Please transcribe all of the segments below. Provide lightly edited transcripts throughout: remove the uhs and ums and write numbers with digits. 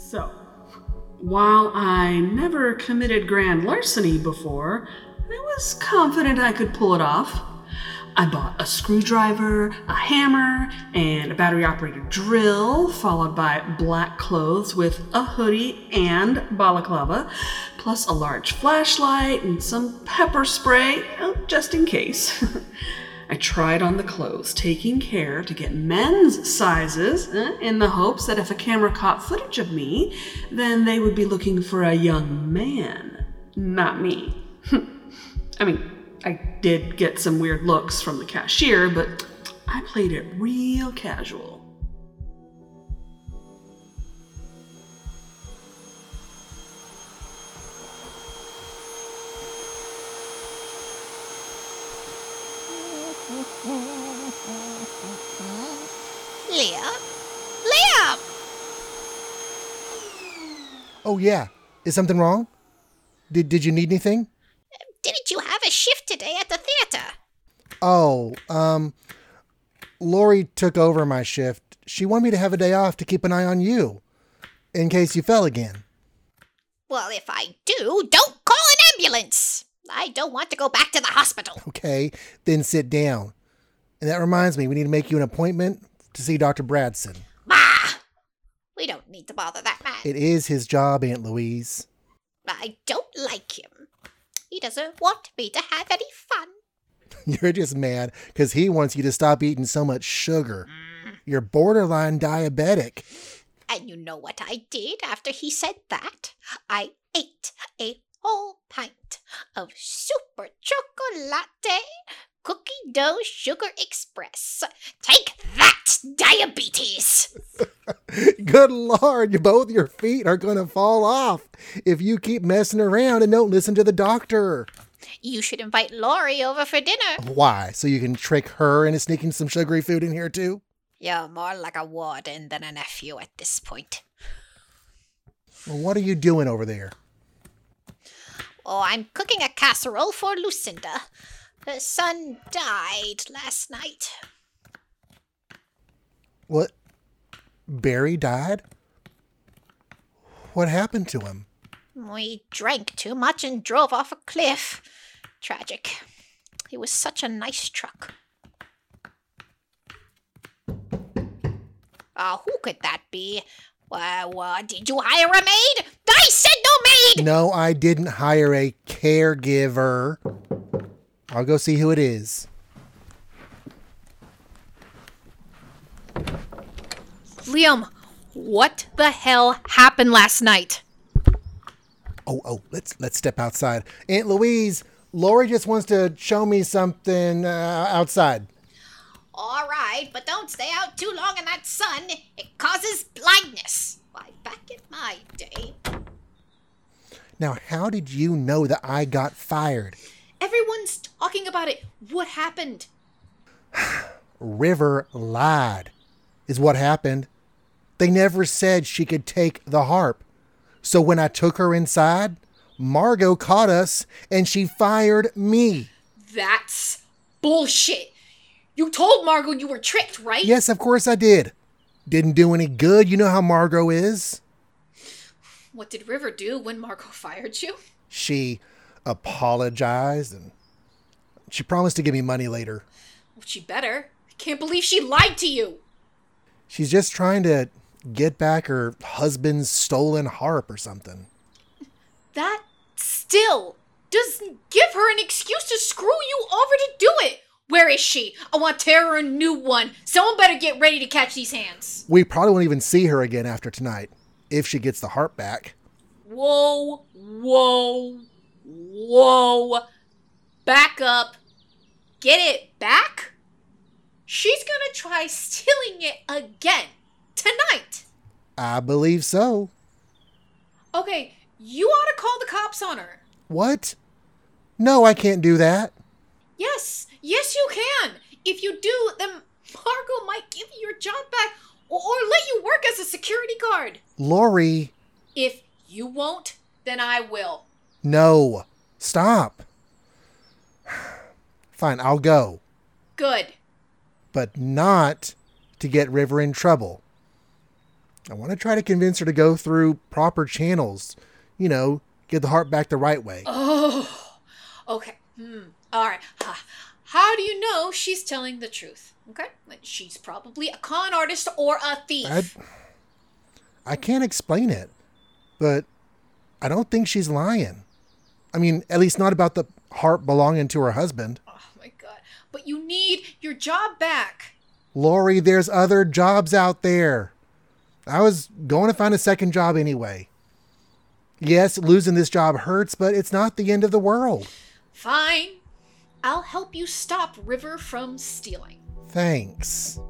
So, while I never committed grand larceny before, I was confident I could pull it off. I bought a screwdriver, a hammer, and a battery-operated drill, followed by black clothes with a hoodie and balaclava, plus a large flashlight and some pepper spray, just in case. I tried on the clothes, taking care to get men's sizes, in the hopes that if a camera caught footage of me, then they would be looking for a young man, not me. I mean, I did get some weird looks from the cashier, but I played it real casual. Liam! Oh, yeah. Is something wrong? Did you need anything? Didn't you have a shift today at the theater? Oh, Lori took over my shift. She wanted me to have a day off to keep an eye on you, in case you fell again. Well, if I do, don't call an ambulance. I don't want to go back to the hospital. Okay, then sit down. And that reminds me, we need to make you an appointment to see Dr. Bradson. Bah! We don't need to bother that man. It is his job, Aunt Louise. I don't like him. He doesn't want me to have any fun. You're just mad because he wants you to stop eating so much sugar. You're borderline diabetic. And you know what I did after he said that? I ate a whole pint of Super Chocolate Cookie Dough Sugar Express. Take that, diabetes! Good Lord, both your feet are going to fall off if you keep messing around and don't listen to the doctor. You should invite Lori over for dinner. Why? So you can trick her into sneaking some sugary food in here too? You're more like a warden than a nephew at this point. Well, what are you doing over there? Oh, I'm cooking a casserole for Lucinda. Her son died last night. What? Barry died? What happened to him? We drank too much and drove off a cliff. Tragic. He was such a nice truck. Who could that be? Did you hire a maid? I said no maid! No, I didn't hire a caregiver. I'll go see who it is. Liam, what the hell happened last night? Oh, let's step outside. Aunt Louise, Lori just wants to show me something outside. All right, but don't stay out too long in that sun. It causes blindness. Why, back in my day. Now, how did you know that I got fired? Everyone's talking about it. What happened? River lied, is what happened. They never said she could take the harp. So when I took her inside, Margot caught us and she fired me. That's bullshit. You told Margot you were tricked, right? Yes, of course I did. Didn't do any good. You know how Margot is. What did River do when Margot fired you? She apologized and she promised to give me money later. Well, she better. I can't believe she lied to you. She's just trying to get back her husband's stolen harp or something. That still doesn't give her an excuse to screw you over to do it. Where is she? I want to tear her a new one. Someone better get ready to catch these hands. We probably won't even see her again after tonight, if she gets the harp back. Whoa. Back up. Get it back? She's gonna try stealing it again tonight. I believe so. Okay, you ought to call the cops on her. What? No, I can't do that. Yes, you can. If you do, then Margot might give you your job back or let you work as a security guard. Lori. If you won't, then I will. No. Stop. Fine, I'll go. Good. But not to get River in trouble. I want to try to convince her to go through proper channels. Get the harp back the right way. Oh, okay. All right. How do you know she's telling the truth? Okay. She's probably a con artist or a thief. I can't explain it, but I don't think she's lying. I mean, at least not about the harp belonging to her husband. Oh my God. But you need your job back. Lori, there's other jobs out there. I was going to find a second job anyway. Yes, losing this job hurts, but it's not the end of the world. Fine. I'll help you stop River from stealing. Thanks.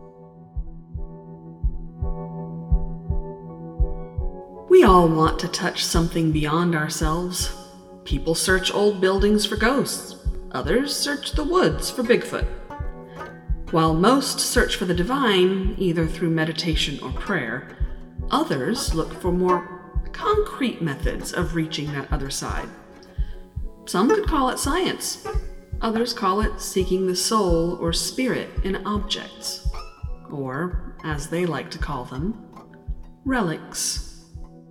We all want to touch something beyond ourselves. People search old buildings for ghosts. Others search the woods for Bigfoot. While most search for the divine, either through meditation or prayer, others look for more concrete methods of reaching that other side. Some could call it science. Others call it seeking the soul or spirit in objects. Or, as they like to call them, relics.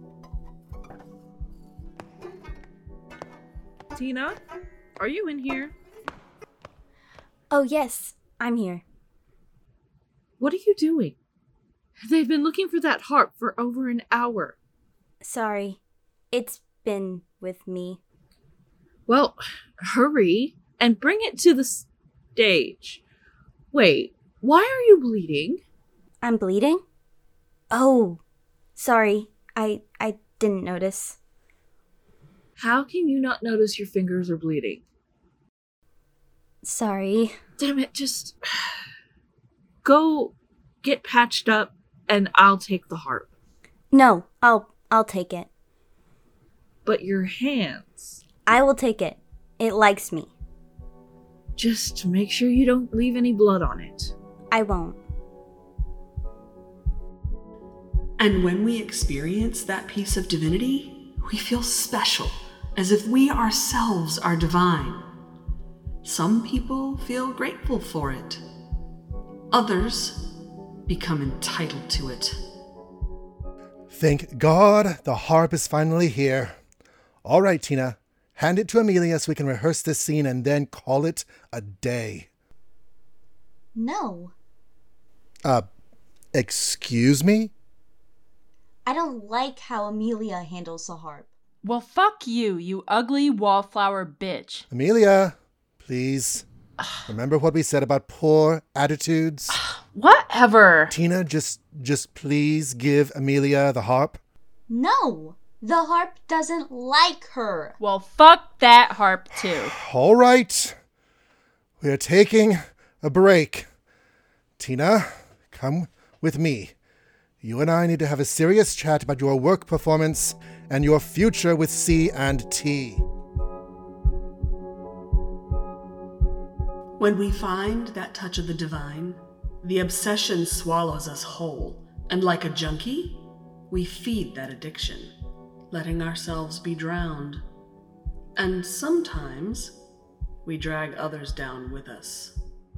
Tina, are you in here? Oh, yes, I'm here. What are you doing? They've been looking for that harp for over an hour. Sorry, it's been with me. Well, hurry and bring it to the stage. Wait, why are you bleeding? I'm bleeding? Oh, sorry, I didn't notice. How can you not notice your fingers are bleeding? Sorry. Damn it, just go get patched up and I'll take the harp. No, I'll take it. But your hands. I will take it. It likes me. Just make sure you don't leave any blood on it. I won't. And when we experience that piece of divinity, we feel special, as if we ourselves are divine. Some people feel grateful for it. Others become entitled to it. Thank God the harp is finally here. All right, Tina, hand it to Amelia so we can rehearse this scene and then call it a day. No, Excuse me? I don't like how Amelia handles the harp. Well, fuck you, you ugly wallflower bitch. Amelia, please. Remember what we said about poor attitudes? Whatever. Tina, just please give Amelia the harp. No, the harp doesn't like her. Well, fuck that harp too. All right. We are taking a break. Tina, come with me. You and I need to have a serious chat about your work performance and your future with C&T. When we find that touch of the divine, the obsession swallows us whole, and like a junkie, we feed that addiction, letting ourselves be drowned. And sometimes, we drag others down with us.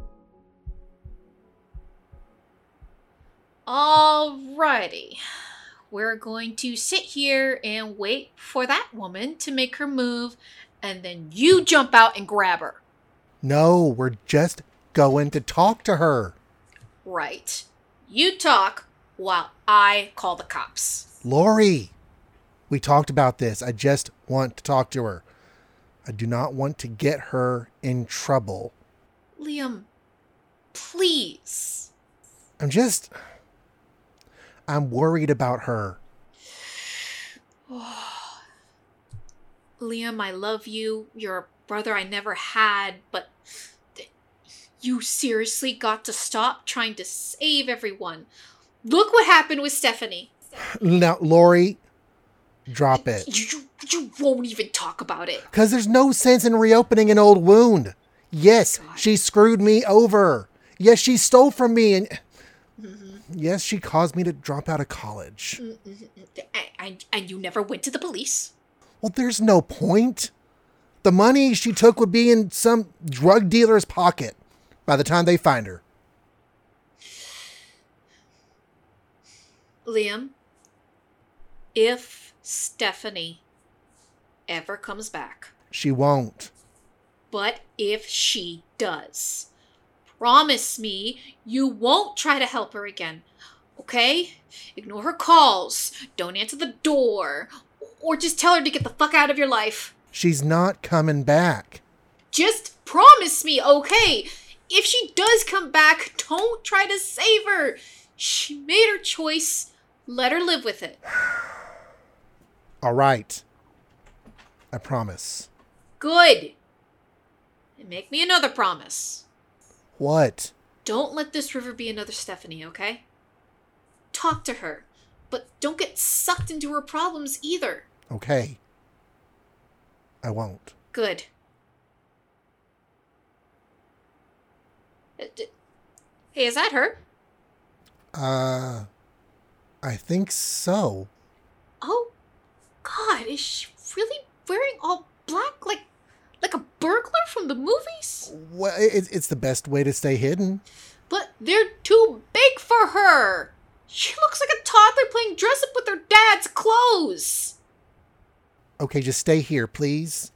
Alrighty. We're going to sit here and wait for that woman to make her move, and then you jump out and grab her. No, we're just going to talk to her. Right. You talk while I call the cops. Lori, we talked about this. I just want to talk to her. I do not want to get her in trouble. Liam, please. I'm worried about her. Liam, I love you. You're a brother I never had, but you seriously got to stop trying to save everyone. Look what happened with Stephanie. Now, Lori, drop it. You won't even talk about it. Because there's no sense in reopening an old wound. Yes, she screwed me over. Yes, she stole from me. And yes, she caused me to drop out of college. And you never went to the police. Well, there's no point. The money she took would be in some drug dealer's pocket by the time they find her. Liam, if Stephanie ever comes back, She won't. but if she does, promise me you won't try to help her again, okay? Ignore her calls, don't answer the door, or just tell her to get the fuck out of your life. She's not coming back. Just promise me, okay? If she does come back, don't try to save her. She made her choice. Let her live with it. All right. I promise. Good. And make me another promise. What? Don't let this river be another Stephanie, okay? Talk to her, but don't get sucked into her problems either. Okay. I won't. Good. Hey, is that her? I think so. Oh, God, is she really wearing all black like a burglar from the movies? Well, it's the best way to stay hidden. But they're too big for her. She looks like a toddler playing dress up with her dad's clothes. Okay, just stay here, please.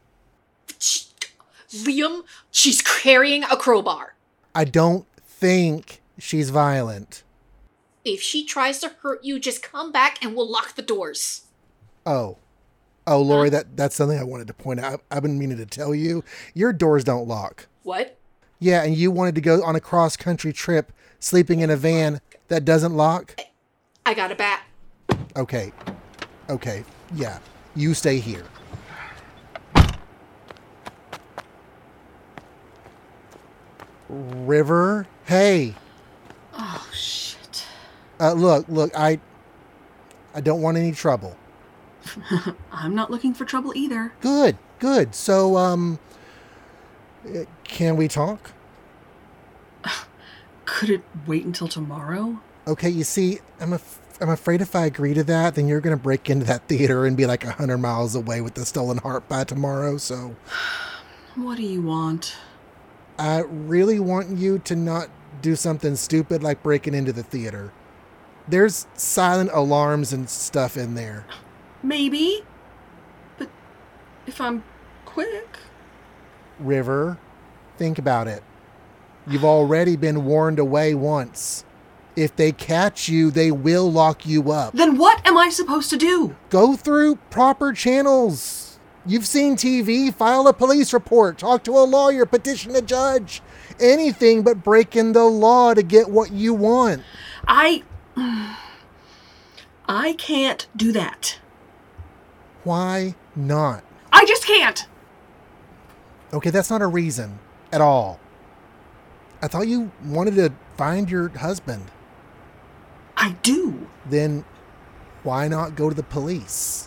Liam, she's carrying a crowbar. I don't think she's violent. If she tries to hurt you, just come back and we'll lock the doors. Oh, Lori, that's something I wanted to point out. I've been meaning to tell you. Your doors don't lock. What? Yeah, and you wanted to go on a cross-country trip, sleeping in a van that doesn't lock? I got a bat. Okay, yeah, you stay here. River, hey. Oh, shit. Look, I don't want any trouble. I'm not looking for trouble either. Good. So, can we talk? Could it wait until tomorrow? Okay, you see, I'm afraid if I agree to that, then you're going to break into that theater and be like 100 miles away with the stolen heart by tomorrow, so... What do you want? I really want you to not do something stupid like breaking into the theater. There's silent alarms and stuff in there. Maybe. But if I'm quick... River, think about it. You've already been warned away once. If they catch you, they will lock you up. Then what am I supposed to do? Go through proper channels. You've seen TV, file a police report, talk to a lawyer, petition a judge. Anything but breaking the law to get what you want. I can't do that. Why not? I just can't. Okay, that's not a reason at all. I thought you wanted to find your husband. I do. Then why not go to the police?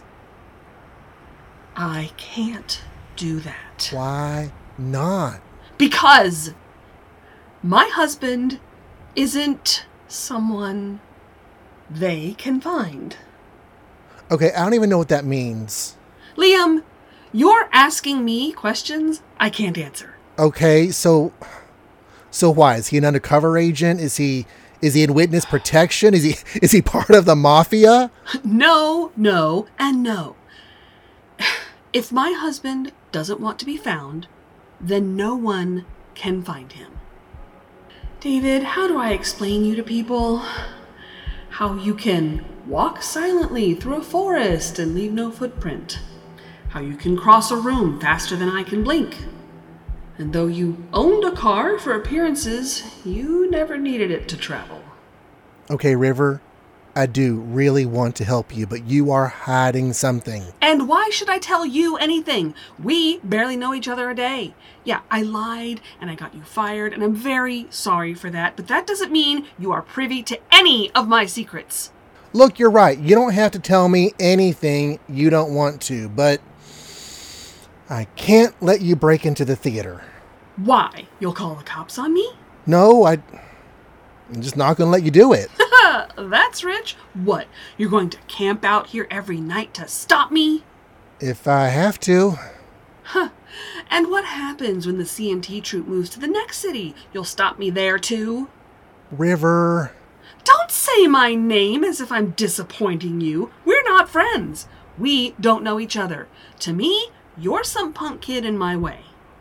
I can't do that. Why not? Because my husband isn't someone they can find. Okay, I don't even know what that means. Liam, you're asking me questions I can't answer. Okay, so why? Is he an undercover agent? Is he in witness protection? Is he part of the mafia? No, and no. If my husband doesn't want to be found, then no one can find him. David, how do I explain you to people? How you can walk silently through a forest and leave no footprint. How you can cross a room faster than I can blink. And though you owned a car for appearances, you never needed it to travel. Okay, River, I do really want to help you, but you are hiding something. And why should I tell you anything? We barely know each other a day. Yeah, I lied and I got you fired, and I'm very sorry for that, but that doesn't mean you are privy to any of my secrets. Look, you're right. You don't have to tell me anything you don't want to, but I can't let you break into the theater. Why? You'll call the cops on me? No, I'm just not going to let you do it. That's rich. What? You're going to camp out here every night to stop me? If I have to. Huh. And what happens when the CMT troop moves to the next city? You'll stop me there too? River. Don't say my name as if I'm disappointing you. We're not not friends. We don't know each other. To me, you're some punk kid in my way.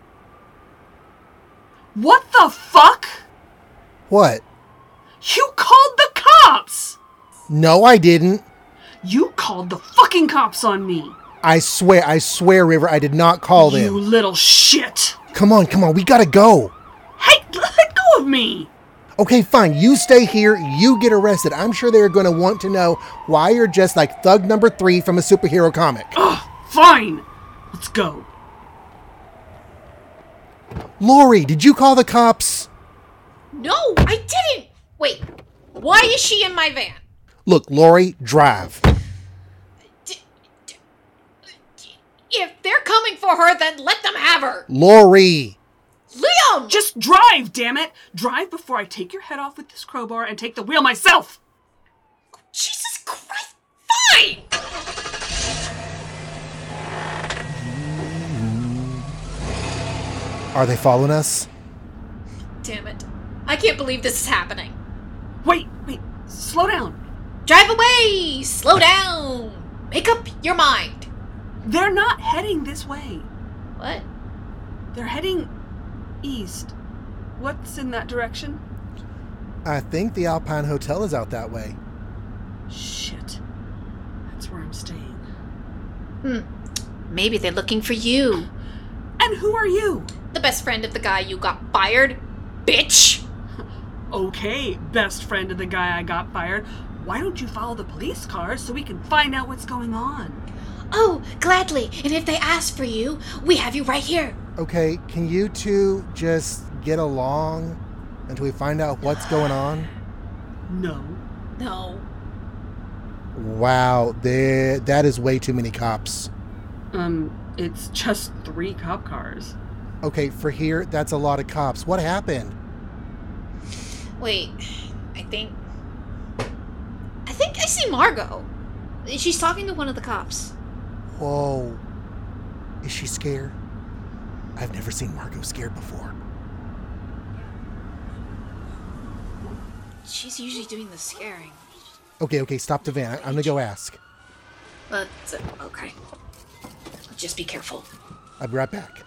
What the fuck? What? You called the cops! No, I didn't. You called the fucking cops on me. I swear, River, I did not call them. You little shit. Come on, we gotta go. Hey, let go of me. Okay, fine, you stay here, you get arrested. I'm sure they're gonna want to know why you're just like thug number 3 from a superhero comic. Ugh, fine. Let's go. Lori, did you call the cops? No, I didn't. Wait, why is she in my van? Look, Lori, drive. If they're coming for her, then let them have her. Lori! Liam! Just drive, damn it. Drive before I take your head off with this crowbar and take the wheel myself. Jesus Christ, fine! Are they following us? Damn it. I can't believe this is happening. Wait, slow down. Drive away! Slow down! Make up your mind. They're not heading this way. What? They're heading east. What's in that direction? I think the Alpine Hotel is out that way. Shit. That's where I'm staying. Maybe they're looking for you. And who are you? The best friend of the guy you got fired, bitch! Okay, best friend of the guy I got fired. Why don't you follow the police cars so we can find out what's going on? Oh, gladly. And if they ask for you, we have you right here. Okay, can you two just get along until we find out what's going on? No. No. Wow, that is way too many cops. It's just 3 cop cars. Okay, for here, that's a lot of cops. What happened? Wait, I think I see Margot. She's talking to one of the cops. Whoa. Is she scared? I've never seen Margot scared before. She's usually doing the scaring. Okay, stop the van. I'm gonna go ask. Okay. Just be careful. I'll be right back.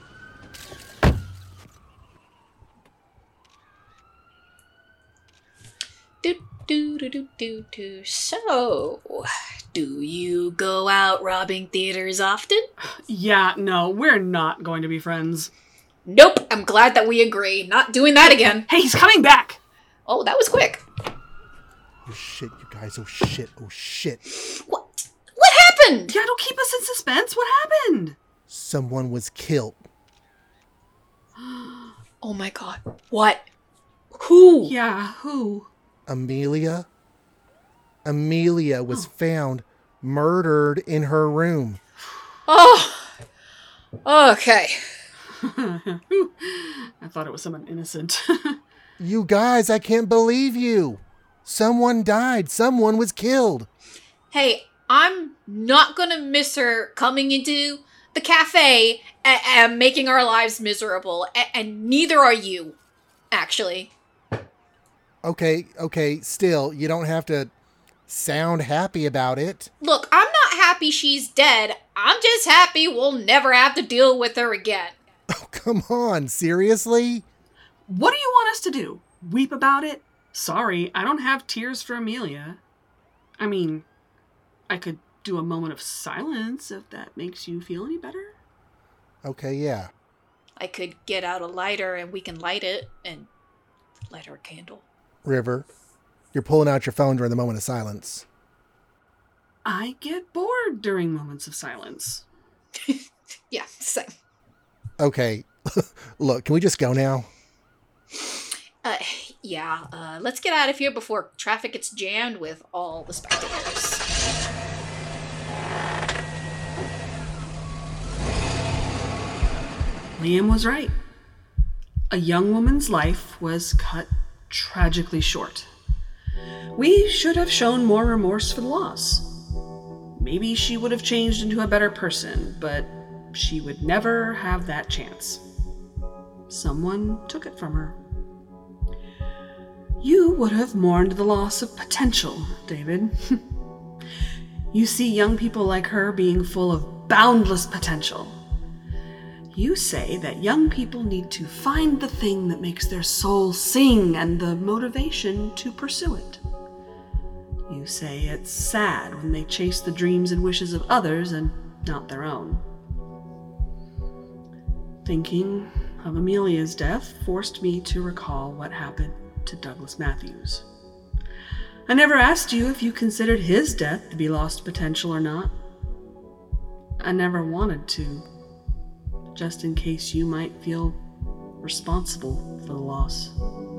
So, do you go out robbing theaters often? Yeah, no, we're not going to be friends. Nope, I'm glad that we agree. Not doing that again. Hey, he's coming back! Oh, that was quick. Oh shit, you guys. Oh shit. What happened? Yeah, don't keep us in suspense. What happened? Someone was killed. Oh my god. What? Who? Yeah, who? Amelia was found murdered in her room. Oh. Okay. I thought it was someone innocent. You guys, I can't believe you. Someone died. Someone was killed. Hey, I'm not gonna miss her coming into the cafe and making our lives miserable. And neither are you, actually. Okay, still, you don't have to sound happy about it. Look, I'm not happy she's dead. I'm just happy we'll never have to deal with her again. Oh, come on, seriously? What do you want us to do? Weep about it? Sorry, I don't have tears for Amelia. I mean, I could do a moment of silence if that makes you feel any better. Okay, yeah. I could get out a lighter and we can light it and light her a candle. River, you're pulling out your phone during the moment of silence. I get bored during moments of silence. Yeah, same. Okay, look, can we just go now? Yeah, let's get out of here before traffic gets jammed with all the spectators. Liam was right. A young woman's life was cut tragically short. We should have shown more remorse for the loss. Maybe she would have changed into a better person, but she would never have that chance. Someone took it from her. You would have mourned the loss of potential, David. You see young people like her being full of boundless potential. You say that young people need to find the thing that makes their soul sing and the motivation to pursue it. You say it's sad when they chase the dreams and wishes of others and not their own. Thinking of Amelia's death forced me to recall what happened to Douglas Matthews. I never asked you if you considered his death to be lost potential or not. I never wanted to, just in case you might feel responsible for the loss.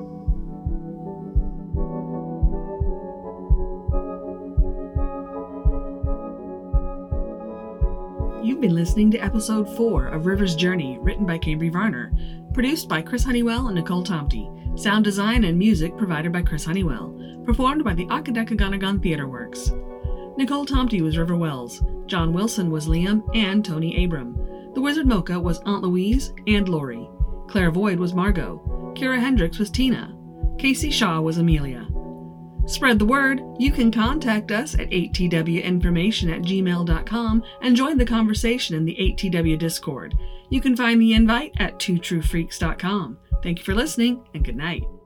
You've been listening to episode 4 of River's Journey, written by Cambry Varner, produced by Chris Honeywell and Nicole Tomte, sound design and music provided by Chris Honeywell, performed by the Akadekaganagon Theater Works. Nicole Tomte was River Wells, John Wilson was Liam and Tony Abram, the Wizard Mocha was Aunt Louise and Lori, Claire Void was Margot, Kira Hendricks was Tina, Casey Shaw was Amelia. Spread the word. You can contact us at 8twinformation@gmail.com and join the conversation in the 8TW Discord. You can find the invite at twotruefreaks.com. Thank you for listening, and good night.